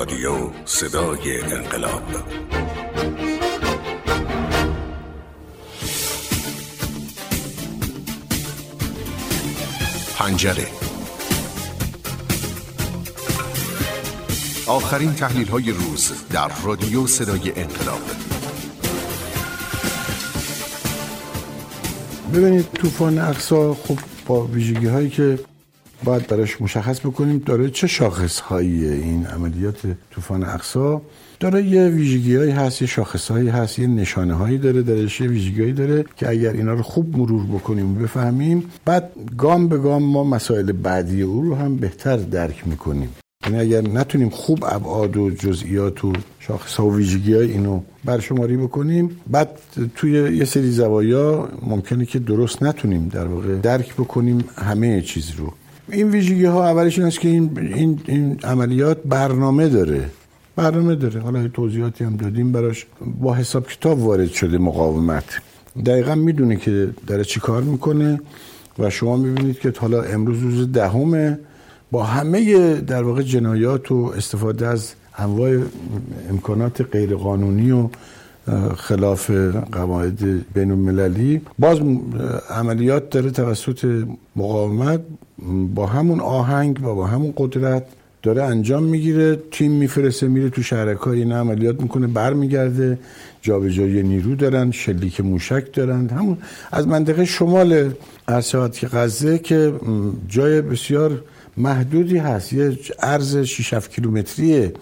رادیو صدای انقلاب. پنجره. آخرین تحلیل‌های روز در رادیو صدای انقلاب. ببینید طوفان اقصی خب با ویژگی‌هایی که باید براش مشخص بکنیم داره چه شاخص‌هایی این عملیات طوفان اقصی داره، یه ویژگی‌هایی هست، یه شاخص‌هایی هست، یه نشانه‌هایی داره، درش یه ویژگی‌هایی داره که اگر اینا رو خوب مرور بکنیم و بفهمیم بعد گام به گام ما مسائل بعدی او رو هم بهتر درک می‌کنیم. یعنی اگر نتونیم خوب ابعاد و جزئیات و شاخص‌ها و ویژگی‌های اینو برشماری بکنیم بعد توی یه سری زوایا ممکنه که درست نتونیم در واقع درک بکنیم همه چیز رو. این ویژگی‌ها اولش این است که این عملیات برنامه داره. حالا توضیحاتی هم دادیم براش. با حساب کتاب وارد شده مقاومت. دقیقاً میدونه که داره چی کار میکنه و شما میبینید که حالا امروز روز 10 با همه در واقع جنایات و استفاده از انواع امکانات غیرقانونی و خلاف قواعد بین المللی باز عملیات داره توسط مقاومت با همون آهنگ و با همون قدرت داره انجام میگیره. تیم میفرسته میره تو شهرک‌ها این عملیات میکنه، برمیگرده، جابجایی نیرو دارن، شلیک موشک دارن، همون از منطقه شمال عرصات غزه که جای بسیار محدودی هست، یه عرض 6-7 کیلومتریه،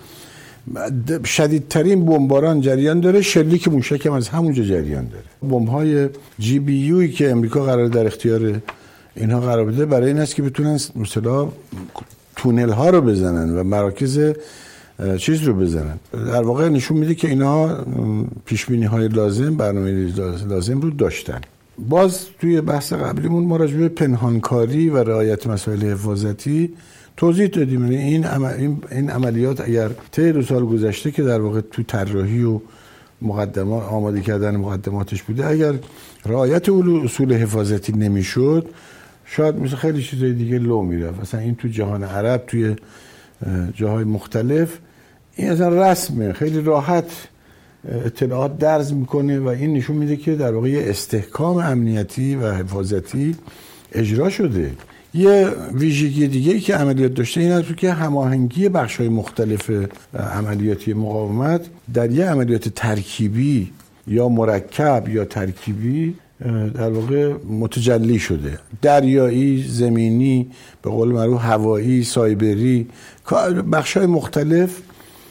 شدیدترین بمباران جریان داره، شلیک موشک هم از همونجا جریان داره. بمب‌های GBU که امریکا قرار در اختیار اینها قرار بده برای این است که بتونن مثلا تونل ها رو بزنن و مراکز چیز رو بزنن. در واقع نشون میده که اینها پیشبینی های لازم، برنامه لازم رو داشتن. باز توی بحث قبلیمون ما راجع به پنهانکاری و رعایت مسائل حفاظتی توضیح دادیم. این عملیات اگر طی 2 سال گذشته که در واقع تو طراحی و مقدمات آماده کردن مقدماتش بوده، اگر رعایت اصول حفاظتی نمیشد شاید مثل خیلی چیزای دیگه لو میرفت. مثلا این تو جهان عرب توی جاهای مختلف این اصلا رسمه، خیلی راحت اطلاعات درز میکنه و این نشون میده که در واقع استحکام امنیتی و حفاظتی اجرا شده. یه ویژگی دیگه‌ای که عملیات داشته این است که هماهنگی بخش‌های مختلف عملیاتی مقاومت در یه عملیات ترکیبی یا مرکب یا ترکیبی در واقع متجلی شده. دریایی، زمینی، به قول معروف هوایی، سایبری، بخش‌های مختلف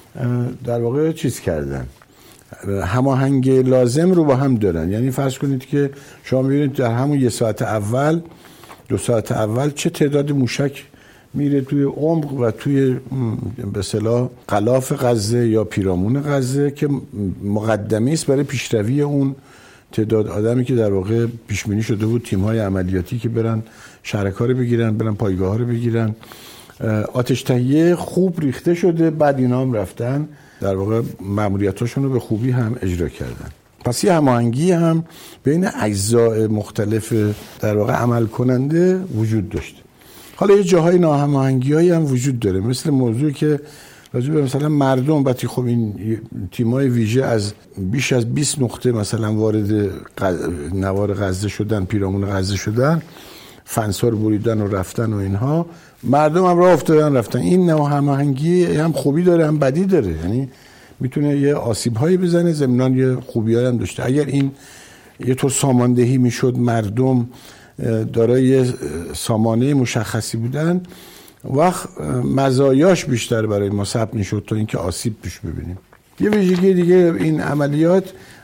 در واقع چیز کردن، هماهنگ لازم رو با هم دارن. یعنی فرض کنید که شما می‌بینید در همون 1 ساعت اول 2 ساعت اول چه تعداد موشک میره توی عمق و توی به اصطلاح غلاف غزه یا پیرامون غزه که مقدمه است برای پیشروی اون تعداد آدمی که در واقع پیش بینی شده بود تیم‌های عملیاتی که برن شهرک‌ها رو بگیرن، برن پایگاه‌ها رو بگیرن. آتش تهیه خوب ریخته شده، بعد اینا هم رفتن در واقع مأموریتاشون رو به خوبی هم اجرا کردن. پس یه هماهنگی هم بین اجزای مختلف در واقع عمل کننده وجود داشته. حالا یه جاهای ناهماهنگی‌هایی هم وجود داره، مثل موضوعی که راجع به مثلا مردم وقتی خب این تیم‌های ویژه از بیش از 20 نقطه مثلا وارد نوار غزه شدن، پیرامون غزه شدن، فنس‌ها رو بریدن و رفتن و اینها، مردم هم راه افتادن رفتن. این ناهماهنگی هم خوبی داره هم بدی داره، یعنی میتونه یه آسیب‌هایی بزنه، ضمناً یه خوبی‌هایی هم داشته. اگر این یه طور ساماندهی میشد، مردم دارای سامانه مشخصی بودن، وقت مزایاش بیشتر برای ما ثبت میشد تا اینکه آسیب پیش ببینیم. یه ویژگی دیگه این عملیات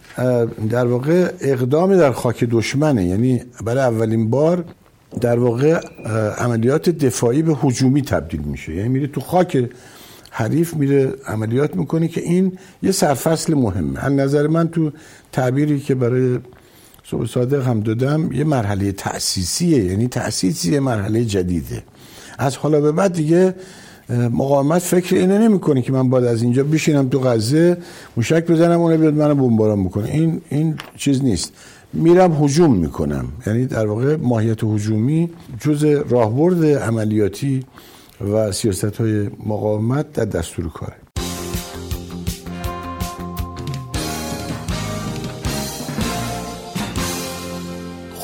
در واقع اقدام در خاک دشمنه، یعنی برای اولین بار در واقع عملیات دفاعی به هجومی تبدیل میشه، یعنی میره تو خاک حریف میره عملیات میکنه که این یه سرفصل مهمه. از نظر من تو تعبیری که برای صبح صادق هم دادم یه مرحله تأسیسیه، یعنی تأسیسی مرحله جدیده. از حالا به بعد دیگه مقاومت فکر اینو نمیکنه که من باید از اینجا بشینم تو غزه موشک بزنم اون بیاد منو بمباران بکنه. این چیز نیست. میرم هجوم میکنم، یعنی در واقع ماهیت هجومی جزء راهبرد عملیاتی و سیاست‌های مقاومت در دستور کاره.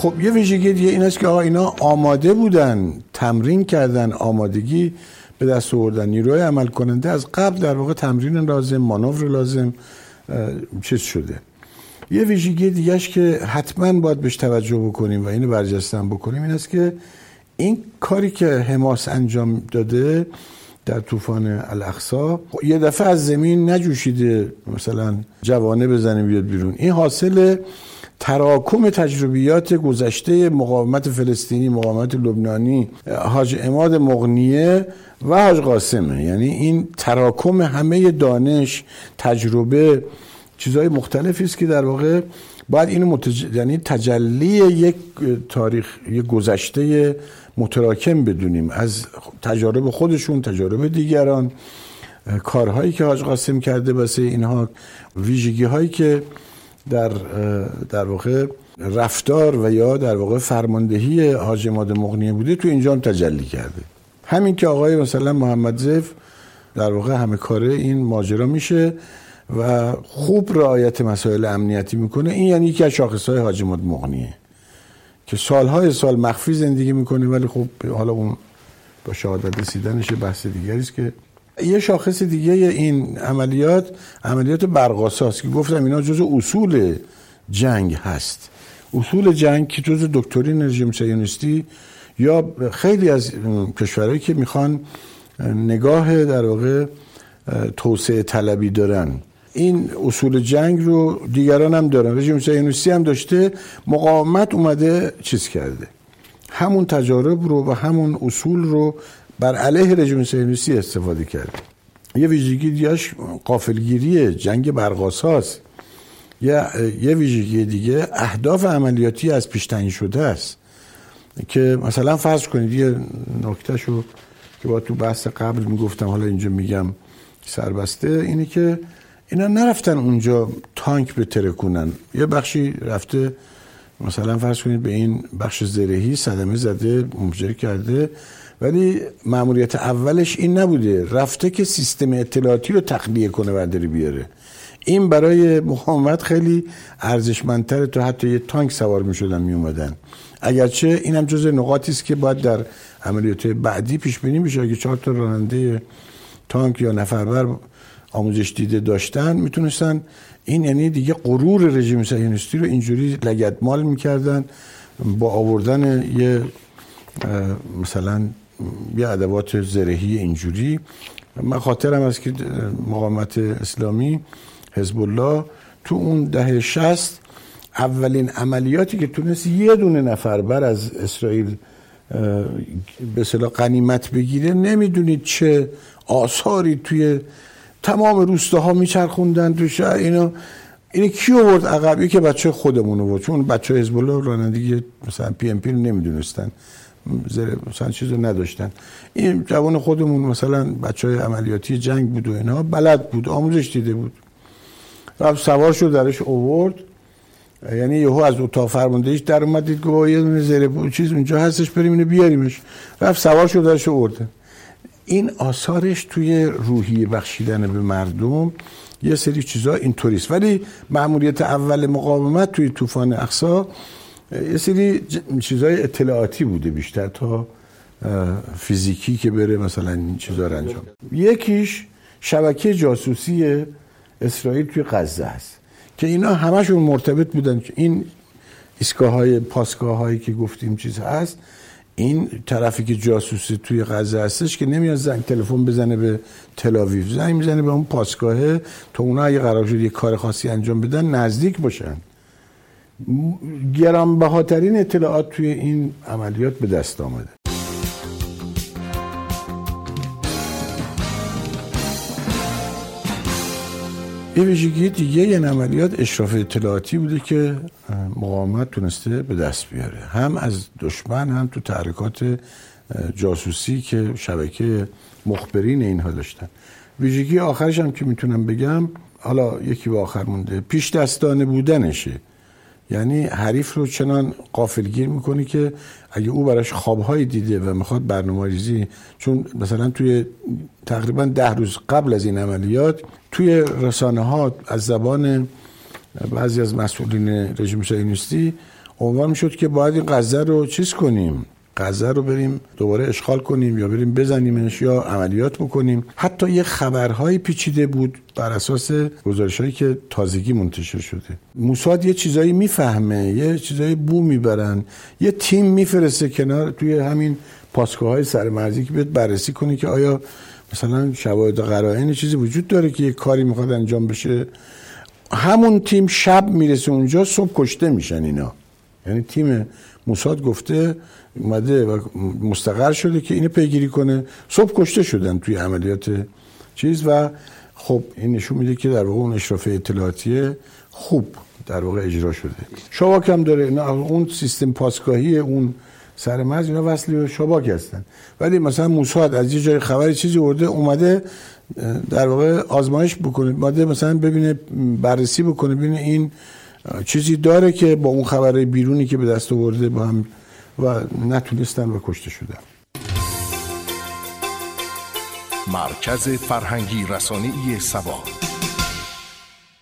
خب یه ویژگی دیگه این است که آقا اینا آماده بودن، تمرین کردن، آمادگی به دست آوردن، نیروی عمل کننده از قبل در واقع تمرین لازم، مانور لازم چیز شده. یه ویژگی دیگهش که حتما باید بهش توجه بکنیم و اینو برجسته‌ام بکنیم این است که این کاری که حماس انجام داده در طوفان الاقصی یه دفعه از زمین نجوشیده مثلا جوانه بزنه بیاد بیرون. این حاصل تراکم تجربیات گذشته مقاومت فلسطینی، مقاومت لبنانی، حاج عماد مغنیه و حاج قاسمه. یعنی این تراکم همه دانش، تجربه، چیزهای مختلفی است که در واقع باید اینو یعنی تجلی یک تاریخ، یک گذشته متراکم بدونیم از تجارب خودشون، تجارب دیگران، کارهایی که حاج قاسم کرده واسه اینها، ویژگی هایی که در واقع رفتار و یا در واقع فرماندهی حاج عماد مغنیه بوده تو اینجا هم تجلی کرده. همین که آقای مثلا محمد ظیف در واقع همه کاره این ماجرا میشه و خوب رعایت مسائل امنیتی میکنه. این یعنی یکی از شاخصهای حاج عماد مغنیه که سالهای سال مخفی زندگی میکنه، ولی خب حالا اون با شهادت رسیدنش بحث دیگری است. که یه شاخص دیگه این عملیات برق‌آساست که گفتم اینا جزء اصول جنگ هست. اصول جنگ که جزء دکترین رژیم صهیونیستی یا خیلی از کشورهایی که میخوان نگاه در واقع توسعه طلبی دارن، این اصول جنگ رو دیگران هم دارن. رژیم صهیونیستی هم داشته، مقاومت اومده چیز کرده، همون تجارب رو و همون اصول رو بر علیه رژیم صهیونیستی استفاده کرده. یه ویژگی دیگه‌اش غافلگیری جنگ برق‌آساست. یه ویژگی دیگه اهداف عملیاتی از پیش تعیین شده است که مثلا فرض کنید یه نکتهشو که با تو بحث قبل میگفتم حالا اینجا میگم سربسته، اینه که اینا نرفتن اونجا تانک بترکونن. یه بخشی رفته مثلا فرض کنید به این بخش زرهی صدمه زده، منفجر کرده، ولی مأموریت اولش این نبوده، رفته که سیستم اطلاعاتی رو تخلیه کنه و داره بیاره. این برای مقاومت خیلی ارزشمندتره تا حتی یه تانک سوار میشدن میومدن. اگرچه این هم جزء نقاطی است که باید در عملیات بعدی پیش بینی بشه. اگه 4 تا راننده تانک یا نفربر آموزش دیده داشتن میتونستن، این یعنی دیگه غرور رژیم صهیونیستی رو اینجوری لگدمال میکردن با آوردن یه مثلا یه ادوات زرهی اینجوری. من خاطرم است که مقاومت اسلامی حزب الله تو اون دهه 60 اولین عملیاتی که تونست یه دونه نفربر از اسرائیل به اصطلاح غنیمت بگیره، نمیدونید چه آثاری توی تمام روستاها میچرخوندن تو شهر. اینو کی آورد عقبی؟ که بچه خودمون بود، چون بچه حزب الله رانندگی مثلا پی ام پی نمیدونستن، مثلا چیزو نداشتن. این جوان خودمون مثلا بچهای عملیاتی جنگ بود و اینها، بلد بود، آموزش دیده بود، رفت سوار شد درش آورد. یعنی یهو از اتاق فرماندهیش در اومد دید که با یه دونه زره چیز اونجا هستش، بریم اینو بیاریمش. رفت سوار شد درش آورد. این آثارش توی روحیه بخشیدن به مردم یه سری چیزا اینطوریست. ولی مأموریت اول مقاومت توی طوفان اقصی یه سری چیزای اطلاعاتی بوده بیشتر تا فیزیکی که بره مثلا این چیزا رو انجام. یکیش شبکه جاسوسی اسرائیل توی غزه است که اینا همشون مرتبط بودن که این ایستگاه‌های پاسگاه‌هایی که گفتیم چیز هست، این طرفی که جاسوسی توی غزه هستش که نمیاد زنگ تلفن بزنه به تل‌آویو، زنگ میزنه به اون پاسگاهه تا اونا اگه قرار شد یه کار خاصی انجام بدن نزدیک باشن. گرانبهاترین اطلاعات توی این عملیات به دست آمده. یه ویژگی دیگه این عملیات اشراف اطلاعاتی بوده که مقاومت تونسته به دست بیاره، هم از دشمن هم تو تحریکات جاسوسی که شبکه مخبرین اینها داشتن. ویژگی آخرش هم که میتونم بگم، حالا یکی به آخر مونده، پیش دستانه بودنشه. یعنی حریف رو چنان غافلگیر میکنی که اگه او براش خوابهایی دیده و میخواد برنامه‌ریزی، چون مثلا توی تقریبا 10 روز قبل از این عملیات توی رسانه ها از زبان بعضی از مسئولین رژیم صهیونیستی عنوان میشد که باید این غزه رو چیز کنیم، غزه رو بریم دوباره اشغال کنیم یا بریم بزنیمش یا عملیات بکنیم. حتی یه خبرهای پیچیده بود بر اساس گزارش‌هایی که تازگی منتشر شده. موساد یه چیزایی میفهمه، یه چیزایی بو میبرن، یه تیم میفرسته کنار توی همین پاسگاه‌های سرمرزی که بیاد بررسی کنه که آیا مثلا شواهد و قرائن چیزی وجود داره که یه کاری میخواد انجام بشه. همون تیم شب میرسه اونجا، صبح کشته میشن اینا. یعنی تیم موساد گفته اومده و مستقر شده که اینو پیگیری کنه، صبح کشته شدن توی عملیات چیز. و خب این نشون میده که در واقع اون اشراف اطلاعاتی خوب در واقع اجرا شده. شباک هم داره، اون سیستم پاسگاهی اون سرمرز اینا وصل به شباک هستن. ولی مثلا موساد از یه جای خبری چیزی ورده اومده در واقع آزمایش بکنه، اومده مثلا ببینه، بررسی بکنه، ببینه این چیزی داره که با اون خبرهای بیرونی که به دست آورده با هم و نتونستن و کشته شدن. مرکز فرهنگی رسانه‌ای سبا.